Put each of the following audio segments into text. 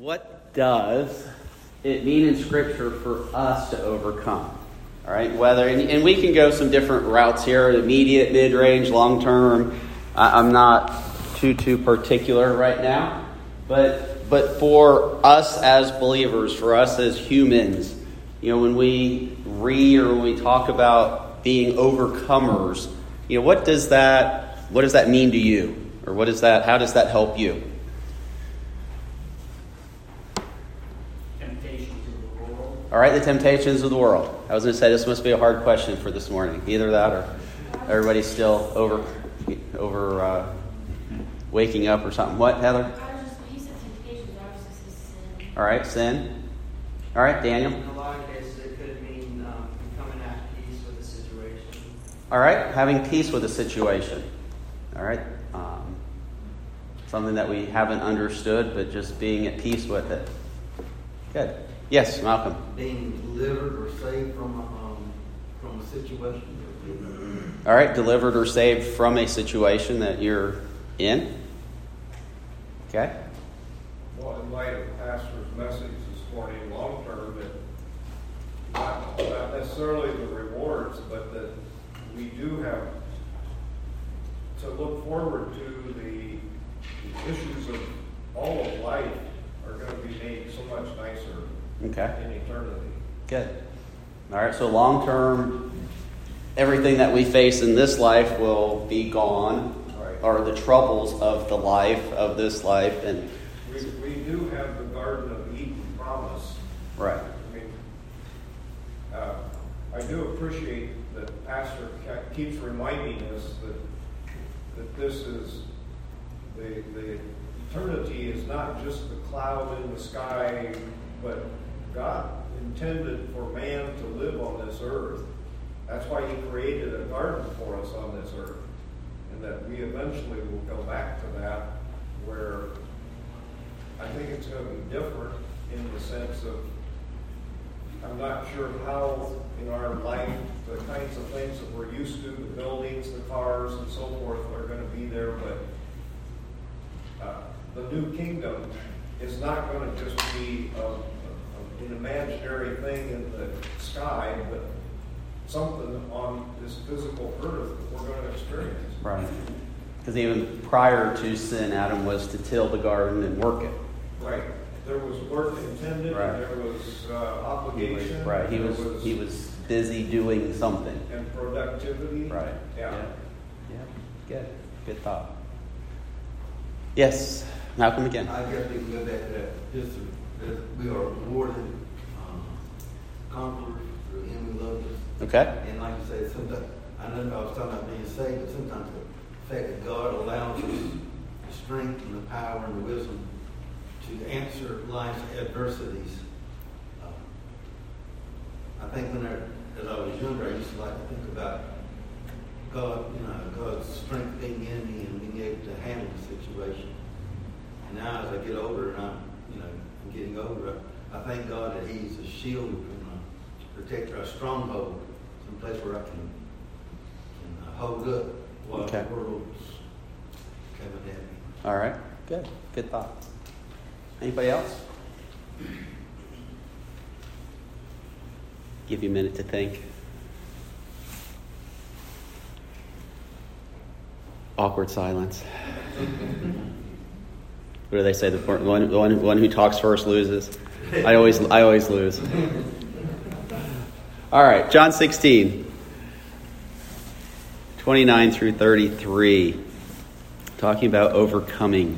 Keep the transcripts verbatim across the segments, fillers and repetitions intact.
What does it mean in Scripture for us to overcome? All right, whether and, and we can go some different routes here: immediate, mid-range, long-term. I, I'm not too too particular right now, but but for us as believers, for us as humans, you know, when we read or when we talk about being overcomers, you know, what does that what does that mean to you, or what is that? How does that help you? All right, the temptations of the world. I was going to say this must be a hard question for this morning. Either that or everybody's still over over uh, waking up or something. What, Heather? All right, sin. All right, Daniel. In a lot of cases, it could mean um, coming at peace with the situation. All right, having peace with a situation. All right. Um, something that we haven't understood, but just being at peace with it. Good. Yes, Malcolm. Being delivered or saved from a, um, from a situation. All right, delivered or saved from a situation that you're in. Okay. Well, in light of Pastor's message this morning, long term, that not, not necessarily the rewards, but that we do have to look forward to the, the issues of all of life are going to be made so much nicer. Okay. In eternity. Good. All right, so long term, everything that we face in this life will be gone, right. Or the troubles of the life, of this life. And we, we do have the Garden of Eden promise. Right. I mean, uh, I do appreciate that Pastor keeps reminding us that that this is, the, the eternity is not just the cloud in the sky, but God intended for man to live on this earth. That's why he created a garden for us on this earth. And that we eventually will go back to that, where I think it's going to be different in the sense of, I'm not sure how in our life the kinds of things that we're used to, the buildings, the cars, and so forth are going to be there, but uh, the new kingdom is not going to just be a, a an imaginary thing in the sky, but something on this physical earth that we're going to experience. Right. Because even prior to sin, Adam was to till the garden and work it. Right. There was work intended. Right. There was uh, obligation. He was, right. He was, was he was busy doing something. And productivity. Right. Yeah. Yeah. Yeah. Good. Good thought. Yes. Malcolm again. I guess we can go back to that. Just that we are rewarded, um, conquerors through him who loved us. Okay. And like you say, sometimes, I know I was talking about being saved, but sometimes the fact that God allows us the strength and the power and the wisdom to answer life's adversities. Uh, I think when I, as I was younger, I used to like to think about God, you know, God's strength being in me and being able to handle the situation. And now as I get older and I'm, you know, I'm getting older, I thank God that He's a shield and a protector, a stronghold, some place where I can, can uh, hold up while Okay. the world's coming at me. All right. Good. Good thought. Anybody else? Give you a minute to think. Awkward silence. What do they say? The one, the one, one who talks first loses. I always, I always lose. All right, John sixteen, twenty-nine through thirty-three, talking about overcoming.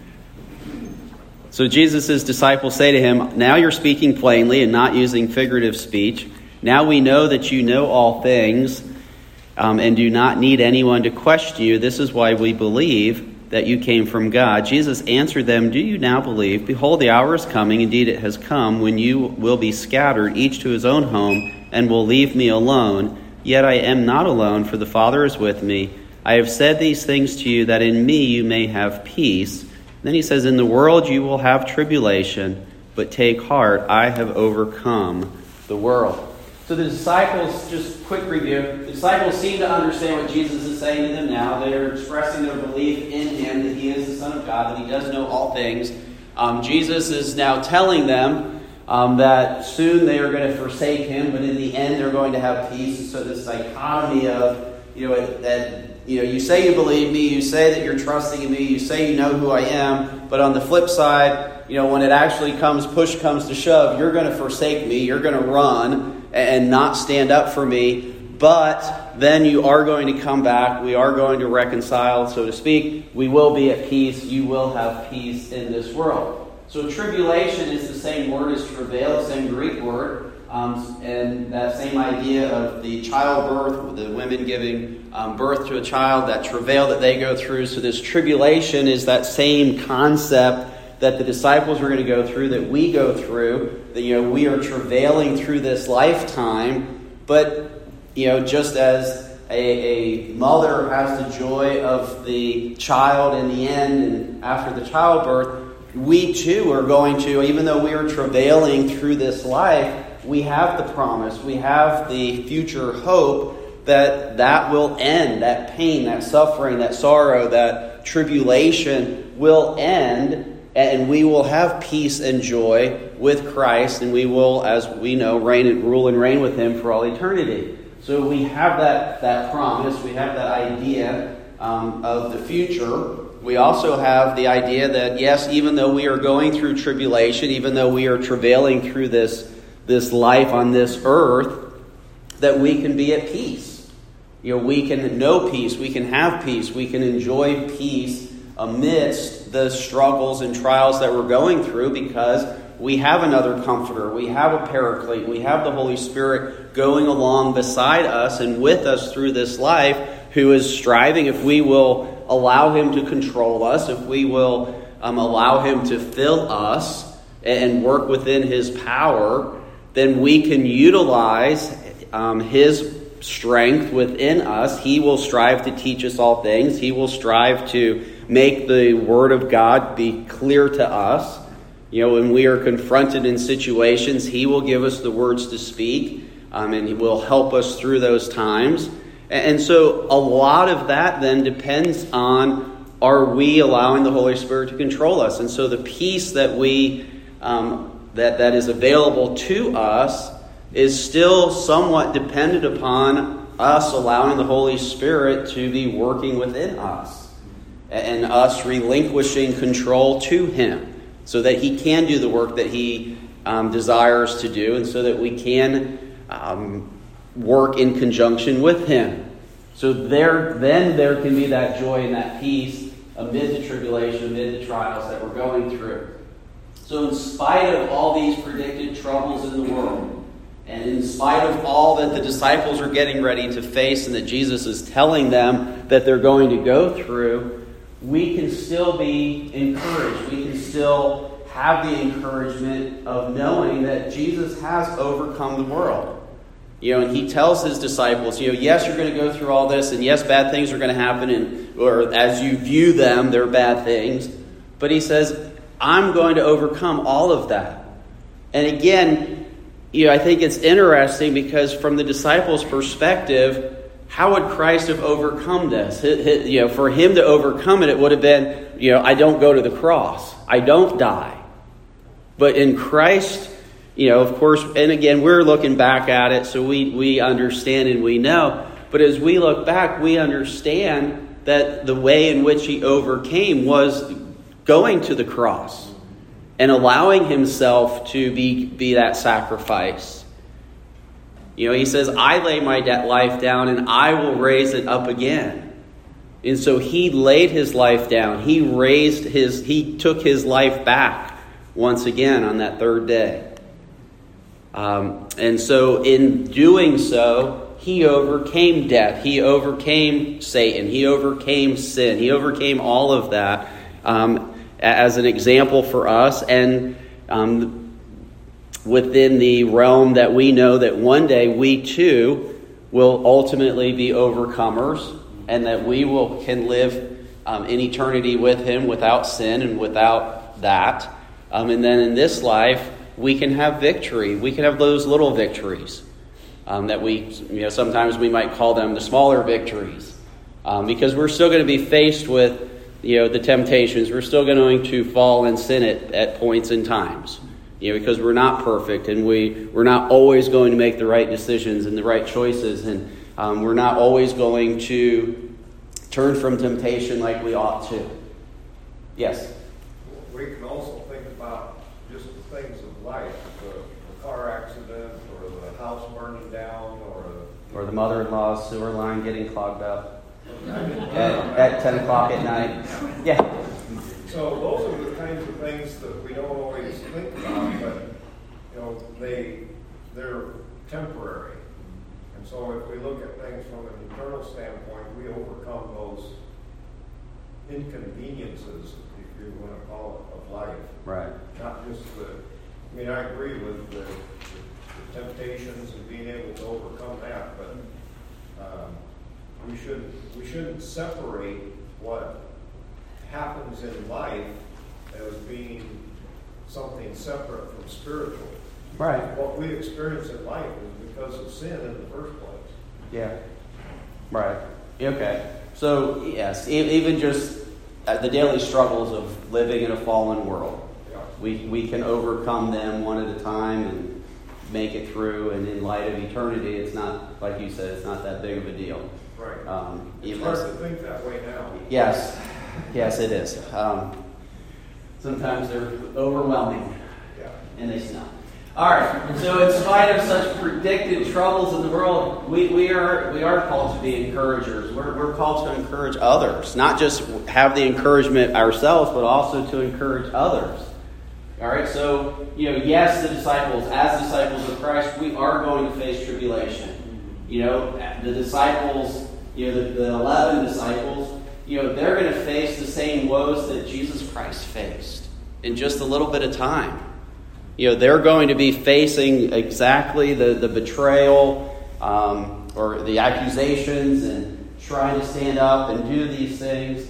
So Jesus' disciples say to him, "Now you're speaking plainly and not using figurative speech. Now we know that you know all things, um, and do not need anyone to question you. This is why we believe that you came from God." Jesus answered them, "Do you now believe? Behold, the hour is coming, indeed it has come, when you will be scattered, each to his own home, and will leave me alone. Yet I am not alone, for the Father is with me. I have said these things to you, that in me you may have peace." Then he says, "In the world you will have tribulation, but take heart, I have overcome the world." So the disciples, just quick review, the disciples seem to understand what Jesus is saying to them now. They're expressing their belief in him, that he is the Son of God, that he does know all things. Um, Jesus is now telling them um, that soon they are going to forsake him, but in the end they're going to have peace. So this dichotomy of, you know, that, you know, you say you believe me, you say that you're trusting in me, you say you know who I am, but on the flip side, you know, when it actually comes, push comes to shove, you're going to forsake me, you're going to run and not stand up for me, but then you are going to come back, we are going to reconcile, so to speak, we will be at peace, you will have peace in this world. So tribulation is the same word as travail, the same Greek word, um, and that same idea of the childbirth, the women giving um, birth to a child, that travail that they go through. So this tribulation is that same concept that the disciples were going to go through, that we go through, that, you know, we are travailing through this lifetime, but, you know, just as a, a mother has the joy of the child in the end and after the childbirth, we too are going to, even though we are travailing through this life, we have the promise, we have the future hope that that will end, that pain, that suffering, that sorrow, that tribulation will end, and we will have peace and joy with Christ, and we will, as we know, reign and rule and reign with him for all eternity. So we have that, that promise, we have that idea um, of the future. We also have the idea that, yes, even though we are going through tribulation, even though we are travailing through this, this life on this earth, that we can be at peace. You know, we can know peace, we can have peace, we can enjoy peace amidst the struggles and trials that we're going through, because we have another comforter, we have a paraclete, we have the Holy Spirit going along beside us and with us through this life, who is striving, if we will allow him to control us, if we will um, allow him to fill us and work within his power, then we can utilize um, his strength within us. He will strive to teach us all things. He will strive to make the Word of God be clear to us. You know, when we are confronted in situations, he will give us the words to speak, um, and he will help us through those times. And so a lot of that then depends on, are we allowing the Holy Spirit to control us? And so the peace that we um, that that is available to us is still somewhat dependent upon us allowing the Holy Spirit to be working within us and us relinquishing control to him so that he can do the work that he um, desires to do, and so that we can um, work in conjunction with him. So there, then there can be that joy and that peace amid the tribulation, amid the trials that we're going through. So in spite of all these predicted troubles in the world, and in spite of all that the disciples are getting ready to face and that Jesus is telling them that they're going to go through, we can still be encouraged. We can still have the encouragement of knowing that Jesus has overcome the world. You know, and he tells his disciples, you know, yes, you're going to go through all this, and yes, bad things are going to happen, and or as you view them, they're bad things. But he says, I'm going to overcome all of that. And again, you know, I think it's interesting because from the disciples' perspective, how would Christ have overcome this? You know, for him to overcome it, it would have been, you know, I don't go to the cross. I don't die. But in Christ, you know, of course, and again, we're looking back at it, so we, we understand and we know. But as we look back, we understand that the way in which he overcame was going to the cross and allowing himself to be, be that sacrifice. You know, he says, I lay my life down and I will raise it up again. And so he laid his life down. He raised his, he took his life back once again on that third day. Um, and so in doing so, he overcame death. He overcame Satan. He overcame sin. He overcame all of that um, as an example for us. And um, within the realm that we know that one day we too will ultimately be overcomers, and that we will can live um, in eternity with him without sin and without that. Um, and then in this life, we can have victory. We can have those little victories um, that we, you know, sometimes we might call them the smaller victories, um, because we're still going to be faced with you know, the temptations. We're still going to fall and sin at, at points and times, you know, because we're not perfect, and we, we're not always going to make the right decisions and the right choices, and um, we're not always going to turn from temptation like we ought to. Yes? We can also think about just the things of life, the, the car accident, or the house burning down, or a, Or the mother-in-law's sewer line getting clogged up at, at ten o'clock at night. Yeah. So those are the kinds of things that we don't always think about, but you know, they they're temporary. And so if we look at things from an eternal standpoint, we overcome those inconveniences, if you want to call it, of life. Right. Not just the. I mean, I agree with the, the, the temptations and being able to overcome that, but um, we should we shouldn't separate what happens in life as being something separate from spiritual. Right. What we experience in life is because of sin in the first place. Yeah. Right. Okay. So, yes, e- even just uh, the daily struggles of living in a fallen world. Yeah. We we can overcome them one at a time and make it through. And in light of eternity, it's not, like you said, it's not that big of a deal. Right. Um, It's even hard as- to think that way now. Yes. Yes, it is. Um, sometimes they're overwhelming, Yeah. and they smell. All right. So, in spite of such predicted troubles in the world, we, we are we are called to be encouragers. We're we're called to encourage others, not just have the encouragement ourselves, but also to encourage others. All right. So, you know, yes, the disciples, as disciples of Christ, we are going to face tribulation. You know, the disciples, you know, the, the eleven disciples, you know, they're going to face the same woes that Jesus Christ faced in just a little bit of time. You know, they're going to be facing exactly the, the betrayal um, or the accusations and trying to stand up and do these things.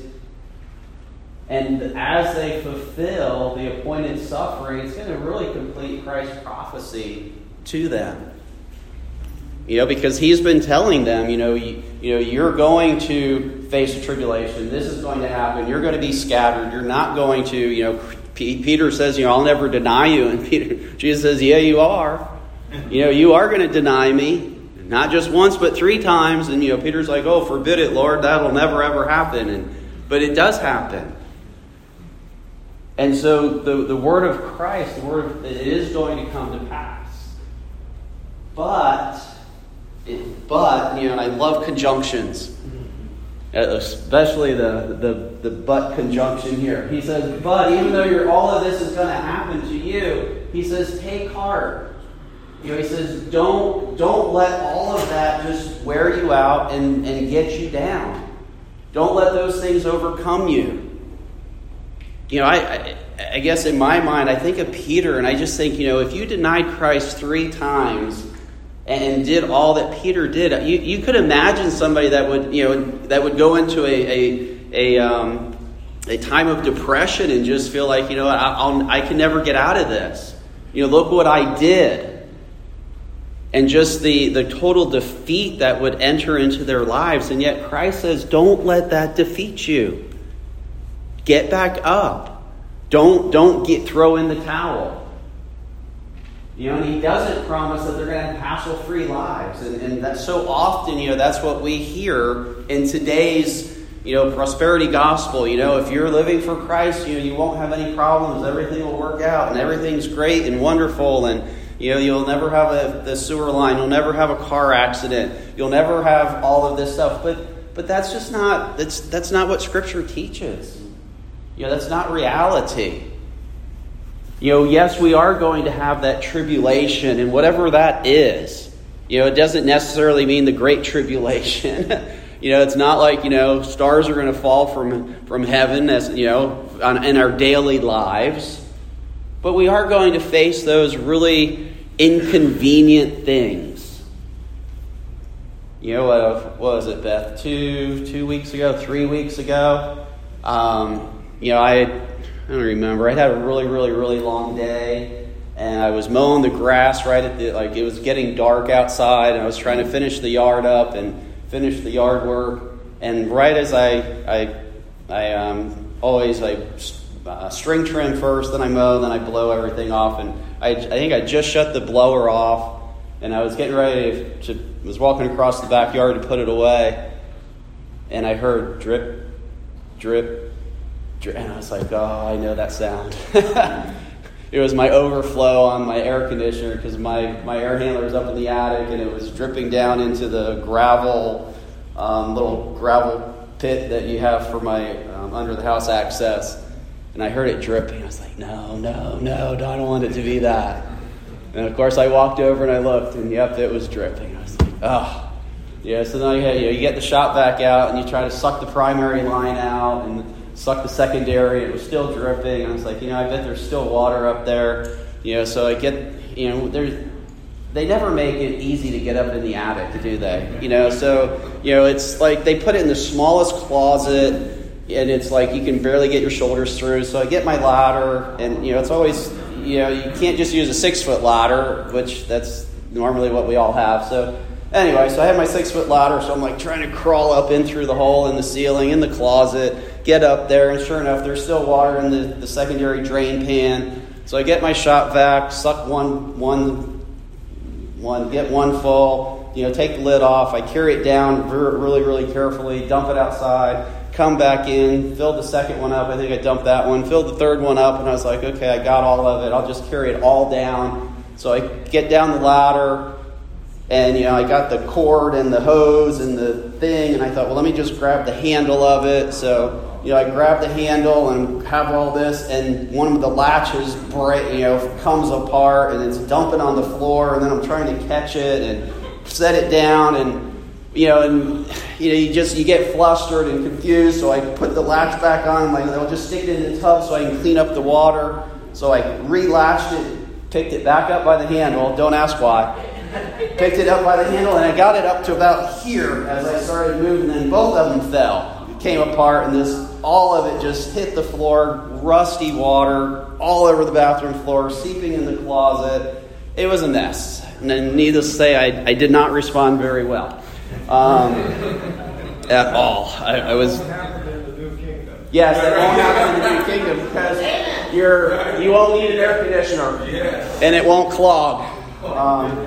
And as they fulfill the appointed suffering, it's going to really complete Christ's prophecy to them. You know, because he's been telling them, you know, you, you know, you're going to face a tribulation. This is going to happen. You're going to be scattered. You're not going to, you know, P- Peter says, you know, I'll never deny you. And Peter, Jesus says, yeah, you are. You know, you are going to deny me. Not just once, but three times. And, you know, Peter's like, oh, forbid it, Lord. That'll never, ever happen. And but it does happen. And so the, the word of Christ, the word of, it is going to come to pass. But... It, but, you know, I love conjunctions, especially the, the, the but conjunction here. He says, but even though you're, all of this is going to happen to you, he says, take heart. You know, he says, don't, don't let all of that just wear you out and, and get you down. Don't let those things overcome you. You know, I, I, I guess in my mind, I think of Peter, and I just think, you know, if you denied Christ three times and did all that Peter did, you, you could imagine somebody that would, you know, that would go into a a a, um, a time of depression and just feel like, you know, I, I'll, I can never get out of this. You know, look what I did, and just the the total defeat that would enter into their lives. And yet Christ says, don't let that defeat you. Get back up. Don't don't get throw in the towel. You know, and he doesn't promise that they're going to have hassle-free lives. And, and that's so often, you know, that's what we hear in today's, you know, prosperity gospel. You know, if you're living for Christ, you know, you won't have any problems. Everything will work out and everything's great and wonderful. And, you know, you'll never have a, the sewer line. You'll never have a car accident. You'll never have all of this stuff. But but that's just not, that's, that's not what Scripture teaches. You know, that's not reality. You know, yes, we are going to have that tribulation, and whatever that is, you know, it doesn't necessarily mean the great tribulation. You know, it's not like, you know, stars are going to fall from, from heaven, as you know, on, in our daily lives. But we are going to face those really inconvenient things. You know, uh, what was it, Beth? Two, two weeks ago, three weeks ago? Um, you know, I... I don't remember. I had a really, really, really long day, and I was mowing the grass right at the, like, it was getting dark outside, and I was trying to finish the yard up and finish the yard work, and right as I, I, I um, always I uh, string trim first, then I mow, then I blow everything off. And I, I think I just shut the blower off, and I was getting ready to, was walking across the backyard to put it away, and I heard drip, drip, drip, and I was like, oh, I know that sound. It was my overflow on my air conditioner because my, my air handler was up in the attic, and it was dripping down into the gravel, um, little gravel pit that you have for my um, under the house access. And I heard it dripping. I was like, no, no, no, I don't want it to be that. And of course I walked over and I looked, and yep, it was dripping. I was like, oh. Yeah, so then you, know, you get the shop vac out and you try to suck the primary line out and suck the secondary. It was still dripping. I was like, you know, I bet there's still water up there. You know, so I get, you know, there's, they never make it easy to get up in the attic, do they? You know, so, you know, it's like they put it in the smallest closet, and it's like you can barely get your shoulders through. So I get my ladder, and, you know, it's always, you know, you can't just use a six-foot ladder, which that's normally what we all have. So anyway, so I have my six-foot ladder, so I'm like trying to crawl up in through the hole in the ceiling, in the closet, get up there, and sure enough, there's still water in the, the secondary drain pan. So I get my shop vac, suck one, one, one, get one full, you know, take the lid off. I carry it down really, really carefully, dump it outside, come back in, fill the second one up. I think I dumped that one, filled the third one up, and I was like, okay, I got all of it. I'll just carry it all down. So I get down the ladder, and, you know, I got the cord and the hose and the thing, and I thought, well, let me just grab the handle of it. So, you know, I grab the handle and have all this, and one of the latches break, you know, comes apart, and it's dumping on the floor, and then I'm trying to catch it and set it down, and, you know, and, you know, you just, you get flustered and confused, so I put the latch back on, I'm like, I'll just stick it in the tub so I can clean up the water. So I re-latched it, picked it back up by the handle, don't ask why. Picked it up by the handle, and I got it up to about here as I started moving, and both of them fell. It came apart, and this, all of it just hit the floor, rusty water all over the bathroom floor, seeping in the closet. It was a mess. And then, needless to say, I, I did not respond very well. Um, at all. I, I was... Yes, that won't happen in the New Kingdom because you're, you won't need an air conditioner, and it won't clog. Um,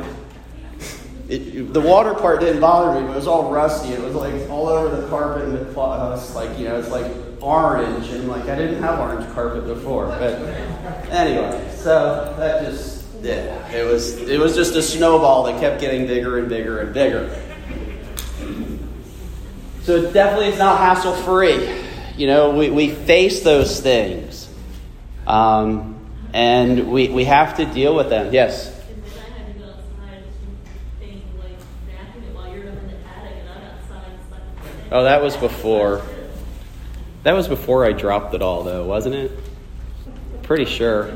It, the water part didn't bother me, but it was all rusty. It was like all over the carpet, and the cloth, was like, you know, it's like orange, and like I didn't have orange carpet before. But anyway, so that just, yeah, it was it was just a snowball that kept getting bigger and bigger and bigger. So it definitely is not hassle free. You know, we, we face those things, um, and we we have to deal with them. Yes. Oh, that was before. That was before I dropped it all, though, wasn't it? Pretty sure.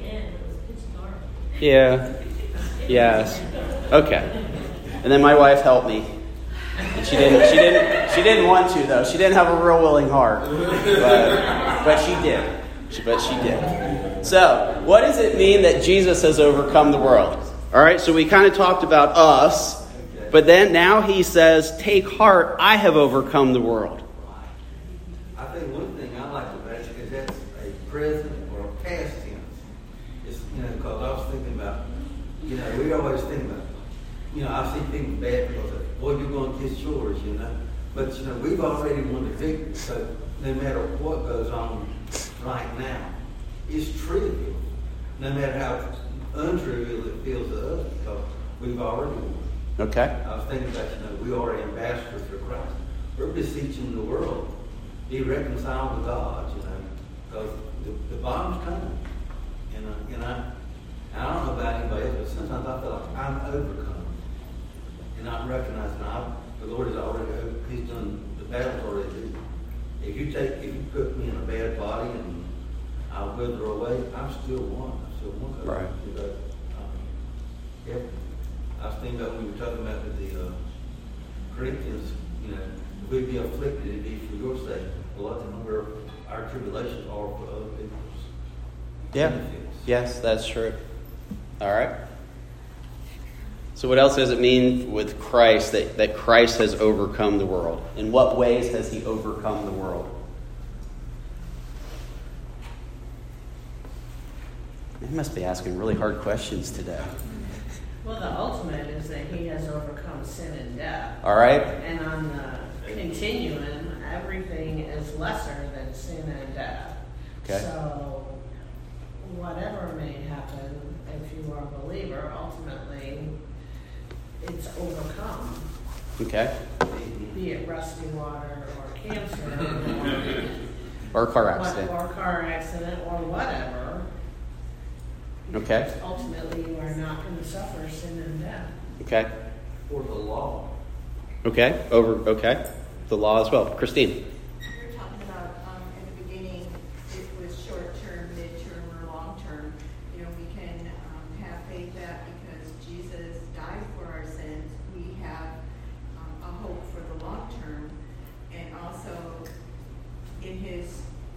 Yeah. Yes. Okay. And then my wife helped me. And she didn't. She didn't. She didn't want to, though. She didn't have a real willing heart, but but she did. She, but she did. So, what does it mean that Jesus has overcome the world? All right. So we kind of talked about us. But then now he says, take heart, I have overcome the world. I think one thing I like about it is that's a present or a past tense. It's, you know, because I was thinking about, you know, we always think about, you know, I've seen people bad people say, boy, you're going to get yours, you know. But, you know, we've already won the victory. So no matter what goes on right now, it's trivial. No matter how untrivial it feels to us, because we've already won. Okay. I was thinking about, you know, we are ambassadors for Christ. We're beseeching the world, be reconciled to God, you know, because the, the bomb's coming. And, uh, and I, I don't know about anybody else, but sometimes I feel like I'm overcome. And I'm recognizing I, the Lord is already, He's done, the battle's already done. If you take, if you put me in a bad body and I'll wither away, I'm still one. I'm still one. Right. But, um, yeah. I was thinking about when we were talking about with the uh, Corinthians, you know, if we be afflicted, it'd be for your sake. A lot of them where our tribulations are for other people's yeah. benefits. Yes, that's true. All right. So what else does it mean with Christ, that, that Christ has overcome the world? In what ways has he overcome the world? They must be asking really hard questions today. Well, the ultimate is that he has overcome sin and death. All right? And on the continuum, everything is lesser than sin and death. Okay. So, whatever may happen, if you are a believer, ultimately, it's overcome. Okay. Be it rusty water or cancer or, Or a car accident. or car accident or whatever. Okay. Ultimately, you are not going to suffer sin and death. Okay. For the law. Okay. Over. Okay. The law as well. Christine. You were talking about um, in the beginning, it was short-term, mid-term, or long-term. You know, we can um, have faith that because Jesus died for our sins, we have um, a hope for the long-term. And also, in his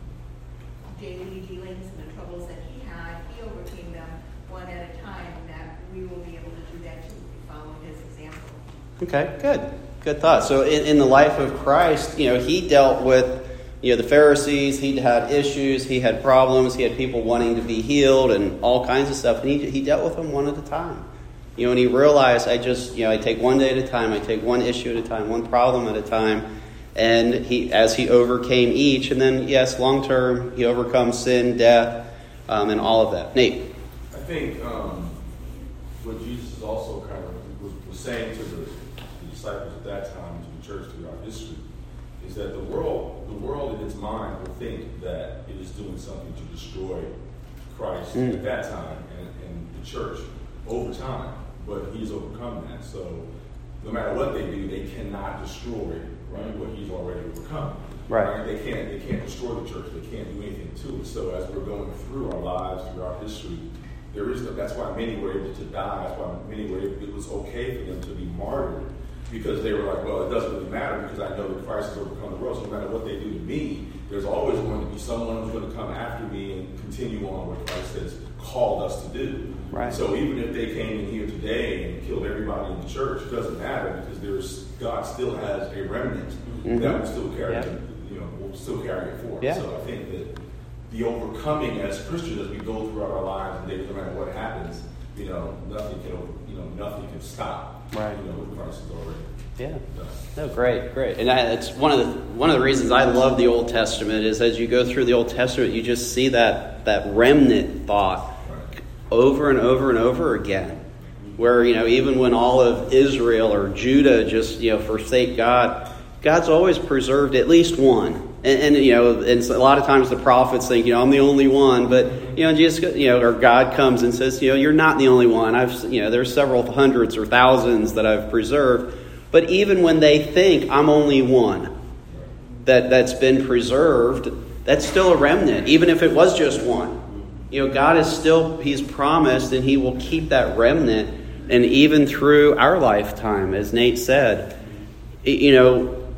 daily dealings and the troubles that he had, he overcame them one at a time, and that we will be able to do that too if we follow his example. Okay, good. Good thought. So in, in the life of Christ, you know, he dealt with, you know, the Pharisees. He had issues. He had problems. He had people wanting to be healed and all kinds of stuff. And he, he dealt with them one at a time. You know, and he realized, I just, you know, I take one day at a time. I take one issue at a time, one problem at a time. And he, as he overcame each, and then, yes, long term, he overcomes sin, death, um, and all of that. Nate? I think um, what Jesus is also kind of was, was saying to the, the disciples at that time, to the church throughout history, is that the world, the world in its mind will think that it is doing something to destroy Christ mm. at that time and, and the church over time, but he's overcome that. So no matter what they do, they cannot destroy right what he's already overcome. Right. right. They can't they can't destroy the church. They can't do anything to it. So as we're going through our lives, through our history, there is no, that's why many were able to die. That's why many were able, it was okay for them to be martyred, because they were like, well, it doesn't really matter because I know that Christ has overcome the world. So no matter what they do to me, there's always going to be someone who's going to come after me and continue on what Christ has called us to do. Right. So even if they came in here today and killed everybody in the church, it doesn't matter because there's God still has a remnant mm-hmm. that will still carry, yeah. you know, will still carry it forward. Yeah. So I think that the overcoming as Christians, as we go throughout our lives, and no matter what happens, you know, nothing can, you know, nothing can stop. Right. You know, what Christ is already. Yeah. No, great, great. And I, it's one of the one of the reasons I love the Old Testament is as you go through the Old Testament, you just see that that remnant thought right. over and over and over again. Where, you know, even when all of Israel or Judah just, you know, forsake God, God's always preserved at least one. And, and you know, and a lot of times the prophets think, you know, I'm the only one. But, you know, just, you know, or God comes and says, you know, you're not the only one. I've, you know, there's several hundreds or thousands that I've preserved. But even when they think I'm only one that, that's been preserved, that's still a remnant, even if it was just one. You know, God is still, he's promised, and he will keep that remnant. And even through our lifetime, as Nate said, you know,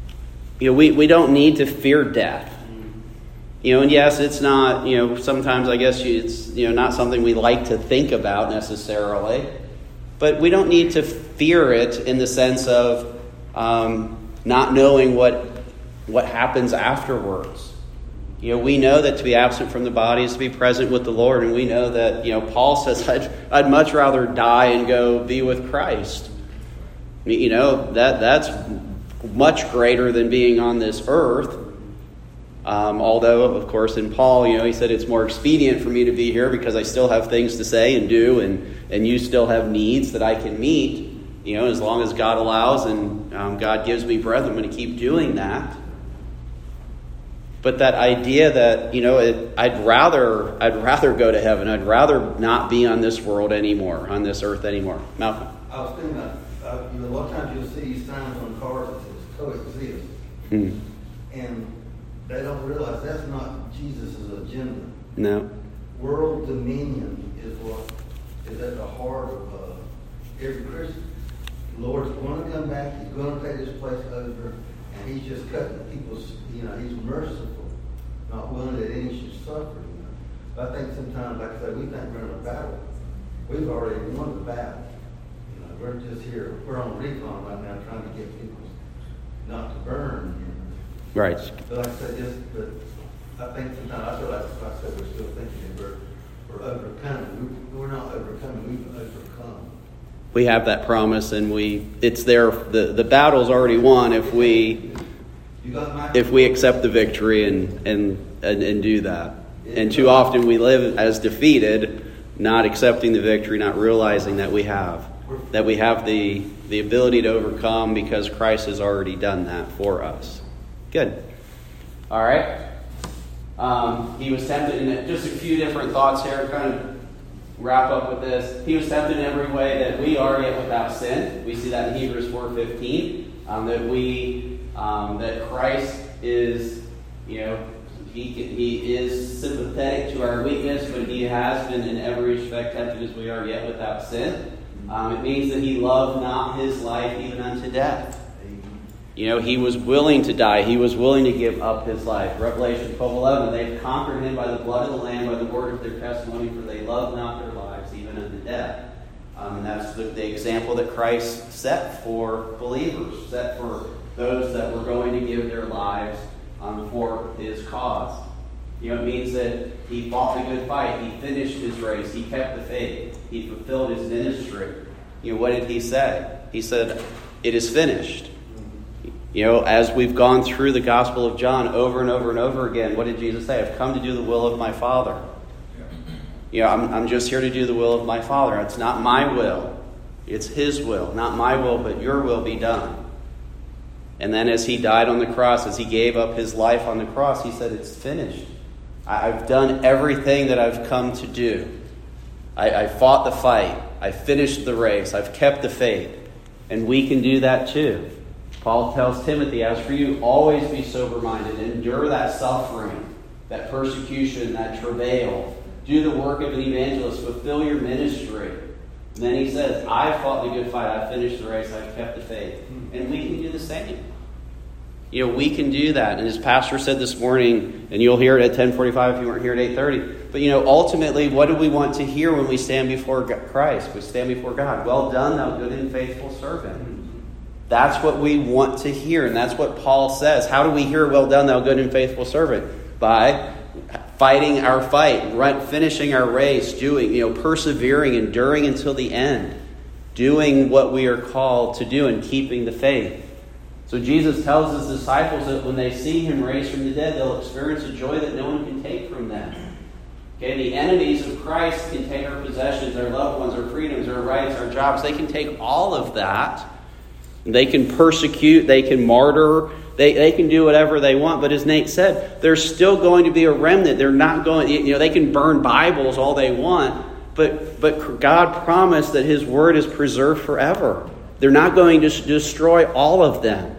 you know, we, we don't need to fear death. You know, and yes, it's not, you know, sometimes I guess it's, you know, not something we like to think about necessarily. But we don't need to fear it in the sense of um, not knowing what what happens afterwards. You know, we know that to be absent from the body is to be present with the Lord, and we know that, you know, Paul says, I'd, I'd much rather die and go be with Christ. You know, that that's much greater than being on this earth. Um, although, of course, in Paul, you know, he said it's more expedient for me to be here because I still have things to say and do, and, and you still have needs that I can meet. You know, as long as God allows and um, God gives me breath, I'm going to keep doing that. But that idea that, you know, it, I'd rather I'd rather go to heaven. I'd rather not be on this world anymore, on this earth anymore. Malcolm? I was thinking that, uh, you know, a lot of times you'll see these signs on cars that says coexist. Hmm. And they don't realize that's not Jesus' agenda. No. World dominion is what is at the heart of uh, every Christian. The Lord's going to come back. He's going to take this place over. And he's just cutting people's, you know, he's merciful, not willing that any should suffer. You know? But I think sometimes, like I say, we think we're in a battle. We've already won the battle. You know, we're just here. We're on recon right now trying to get people not to burn. You know? Right. But like I said, just, but I think sometimes, I feel like, like I said, we're still thinking that we're, we're overcoming. We- We're not overcoming, we've overcome. We have that promise, and we it's there. The, the battle's already won if we You got my... if we accept the victory and, and, and, and do that. And too often we live as defeated, not accepting the victory, not realizing that we have. That we have the, the ability to overcome because Christ has already done that for us. Good. All right. Um, he was tempted in just a few different thoughts here, kind of wrap up with this. He was tempted in every way that we are yet without sin. We see that in Hebrews four fifteen. Um, that we um, that Christ is, you know, he he is sympathetic to our weakness, but he has been in every respect tempted as we are yet without sin. Um, it means that he loved not his life even unto death. You know, he was willing to die. He was willing to give up his life. Revelation twelve eleven, they've conquered him by the blood of the Lamb, by the word of their testimony, for they loved not their lives even unto death. Um, and that's the, the example that Christ set for believers, set for those that were going to give their lives um, for his cause. You know, it means that he fought a good fight. He finished his race. He kept the faith. He fulfilled his ministry. You know, what did he say? He said, "It is finished." You know, as we've gone through the Gospel of John over and over and over again, what did Jesus say? "I've come to do the will of my Father." You know, I'm, I'm just here to do the will of my Father. It's not my will. It's his will. Not my will, but your will be done. And then as he died on the cross, as he gave up his life on the cross, he said, "It's finished. I, I've done everything that I've come to do. I, I fought the fight. I finished the race. I've kept the faith." And we can do that too. Paul tells Timothy, "As for you, always be sober-minded. Endure that suffering, that persecution, that travail. Do the work of an evangelist. Fulfill your ministry." And then he says, "I've fought the good fight. I've finished the race. I've kept the faith." And we can do the same. You know, we can do that. And as Pastor said this morning, and you'll hear it at ten forty-five if you weren't here at eight thirty. But, you know, ultimately, what do we want to hear when we stand before Christ? We stand before God. "Well done, thou good and faithful servant." That's what we want to hear, and that's what Paul says. How do we hear, "Well done, thou good and faithful servant"? By fighting our fight, right, finishing our race, doing, you know, persevering, enduring until the end, doing what we are called to do and keeping the faith. So Jesus tells his disciples that when they see him raised from the dead, they'll experience a joy that no one can take from them. Okay, the enemies of Christ can take our possessions, our loved ones, our freedoms, our rights, our jobs. They can take all of that. They can persecute, they can martyr, they, they can do whatever they want. But as Nate said, there's still going to be a remnant. They're not going, you know, they can burn Bibles all they want, but but God promised that his word is preserved forever. They're not going to destroy all of them.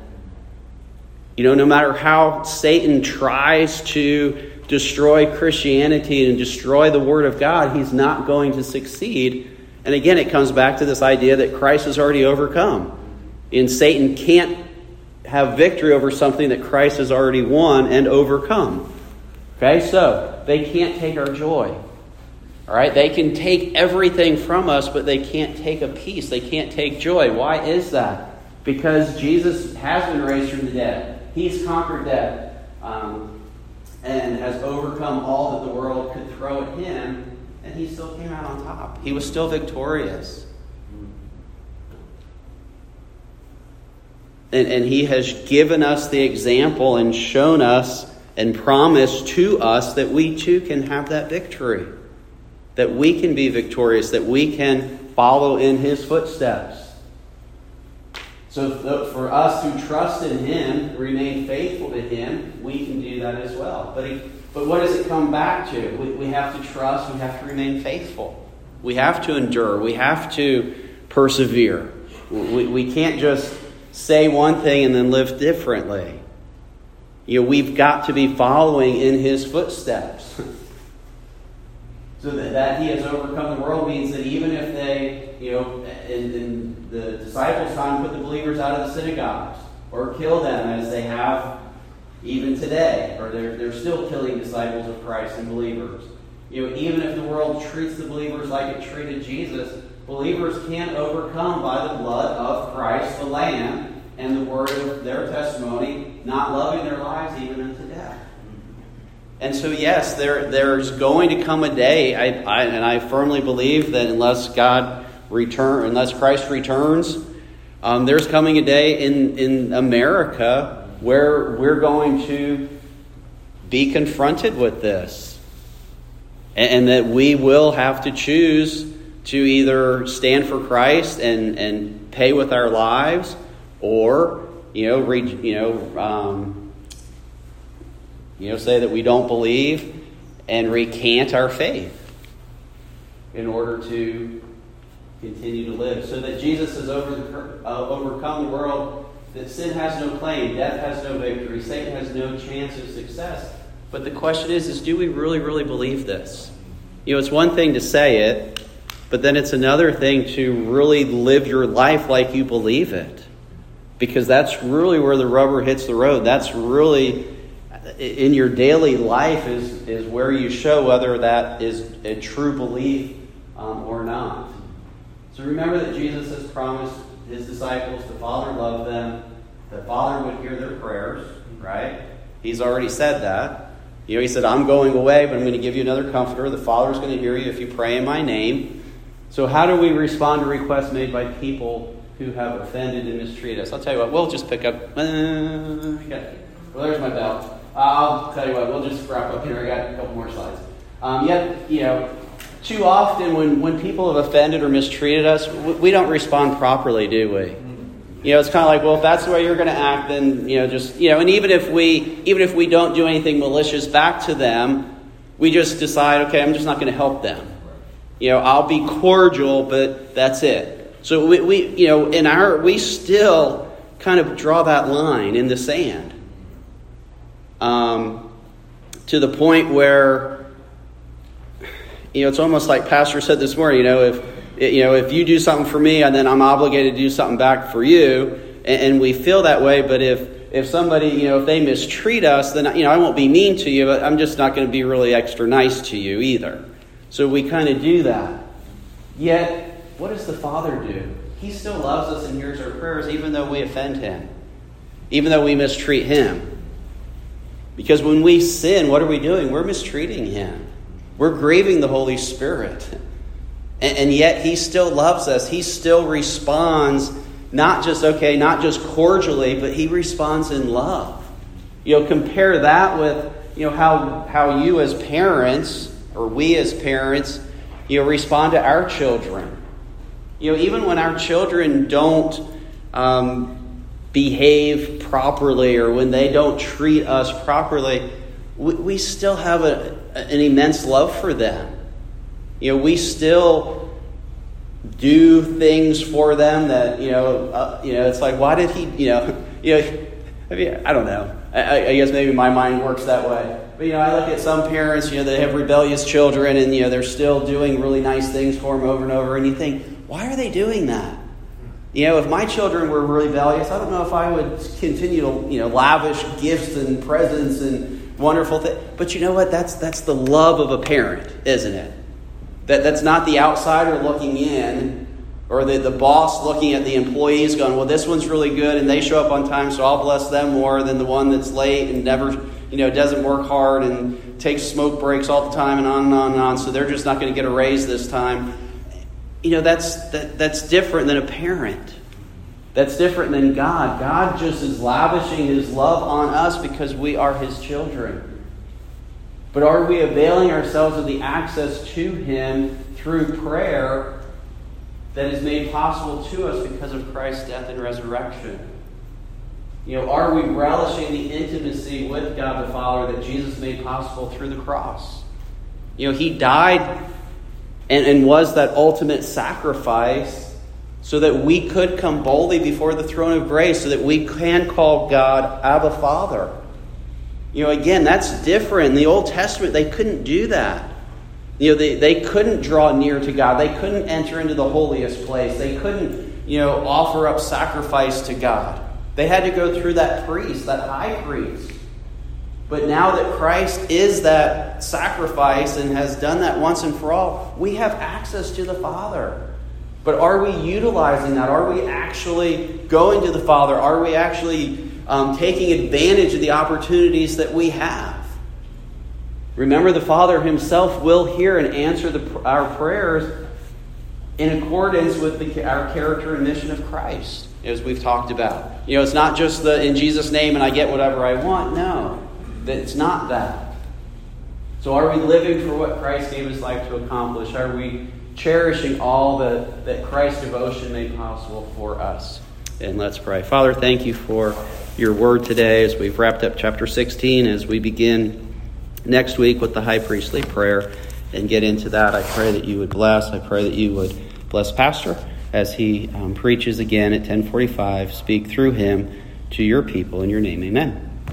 You know, no matter how Satan tries to destroy Christianity and destroy the word of God, he's not going to succeed. And again, it comes back to this idea that Christ has already overcome. And Satan can't have victory over something that Christ has already won and overcome. Okay, so they can't take our joy. All right, they can take everything from us, but they can't take a peace. They can't take joy. Why is that? Because Jesus has been raised from the dead. He's conquered death um, and has overcome all that the world could throw at him, and he still came out on top. He was still victorious. And, and he has given us the example and shown us and promised to us that we too can have that victory. That we can be victorious. That we can follow in his footsteps. So for us who trust in him, remain faithful to him, we can do that as well. But, he, but what does it come back to? We, we have to trust. We have to remain faithful. We have to endure. We have to persevere. We, we can't just say one thing and then live differently. You know, we've got to be following in his footsteps. So that, that he has overcome the world means that even if they, you know, in, in the disciples' time, put the believers out of the synagogues or kill them as they have even today, or they're, they're still killing disciples of Christ and believers. You know, even if the world treats the believers like it treated Jesus, believers can't overcome by the blood of Christ, the Lamb, and the word of their testimony, not loving their lives even unto death. And so, yes, there there's going to come a day, I, I, and I firmly believe that unless God return, unless Christ returns, um, there's coming a day in, in America where we're going to be confronted with this. And, and that we will have to choose to either stand for Christ and, and pay with our lives, or, you know, re, you know, um, you know, say that we don't believe and recant our faith in order to continue to live, so that Jesus has over the, uh, overcome the world, that sin has no claim, death has no victory, Satan has no chance of success. But the question is, is do we really, really believe this? You know, it's one thing to say it, but then it's another thing to really live your life like you believe it. Because that's really where the rubber hits the road. That's really, in your daily life, is, is where you show whether that is a true belief um, or not. So remember that Jesus has promised his disciples the Father loved them, the Father would hear their prayers, right? He's already said that. You know, he said, I'm going away, but I'm going to give you another comforter. The Father's going to hear you if you pray in my name. So how do we respond to requests made by people who have offended and mistreated us? I'll tell you what, we'll just pick up. Uh, okay. Well, there's my bell. Uh, I'll tell you what, we'll just wrap up here. I got a couple more slides. Um, yet, you know, too often when, when people have offended or mistreated us, we, we don't respond properly, do we? You know, it's kind of like, well, if that's the way you're going to act, then, you know, just, you know, and even if we, even if we don't do anything malicious back to them, we just decide, okay, I'm just not going to help them. You know, I'll be cordial, but that's it. So we, we, you know, in our, we still kind of draw that line in the sand, um, to the point where, you know, it's almost like Pastor said this morning. You know, if you know if you do something for me, and then I'm obligated to do something back for you, and, and we feel that way. But if if somebody, you know, if they mistreat us, then, you know, I won't be mean to you, but I'm just not going to be really extra nice to you either. So we kind of do that. Yet, what does the Father do? He still loves us and hears our prayers, even though we offend him, even though we mistreat him. Because when we sin, what are we doing? We're mistreating him. We're grieving the Holy Spirit. And, and yet he still loves us. He still responds, not just, okay, not just cordially, but he responds in love. You know, compare that with, you know, how, how you as parents, or we as parents, you know, respond to our children. You know, even when our children don't um, behave properly, or when they don't treat us properly, we, we still have a, an immense love for them. You know, we still do things for them that, you know, uh, you know, it's like, why did he, you know, you know, I mean, I don't know. I, I guess maybe my mind works that way. But, you know, I look at some parents, you know, they have rebellious children, and, you know, they're still doing really nice things for them over and over. And you think, why are they doing that? You know, if my children were rebellious, I don't know if I would continue to, you know, lavish gifts and presents and wonderful things. But you know what? That's that's the love of a parent, isn't it? That That's not the outsider looking in, or the, the boss looking at the employees going, well, this one's really good and they show up on time, so I'll bless them more than the one that's late and never, you know, doesn't work hard and takes smoke breaks all the time and on and on and on, so they're just not going to get a raise this time. You know, that's that, that's different than a parent. That's different than God. God just is lavishing his love on us because we are his children. But are we availing ourselves of the access to him through prayer that is made possible to us because of Christ's death and resurrection? You know, are we relishing the intimacy with God the Father that Jesus made possible through the cross? You know, he died and, and was that ultimate sacrifice so that we could come boldly before the throne of grace, so that we can call God Abba Father. You know, again, that's different. In the Old Testament, they couldn't do that. You know, they, they couldn't draw near to God. They couldn't enter into the holiest place. They couldn't, you know, offer up sacrifice to God. They had to go through that priest, that high priest. But now that Christ is that sacrifice and has done that once and for all, we have access to the Father. But are we utilizing that? Are we actually going to the Father? Are we actually um, taking advantage of the opportunities that we have? Remember, the Father himself will hear and answer the, our prayers in accordance with the, our character and mission of Christ, as we've talked about. You know, it's not just the in Jesus' name and I get whatever I want. No, that it's not that. So are we living for what Christ gave his life to accomplish? Are we cherishing all that, that Christ's devotion made possible for us? And let's pray. Father, thank you for your word today as we've wrapped up chapter sixteen, as we begin next week with the high priestly prayer and get into that. I pray that you would bless. I pray that you would bless Pastor as he um, preaches again at ten forty-five. Speak through him to your people. In your name, amen.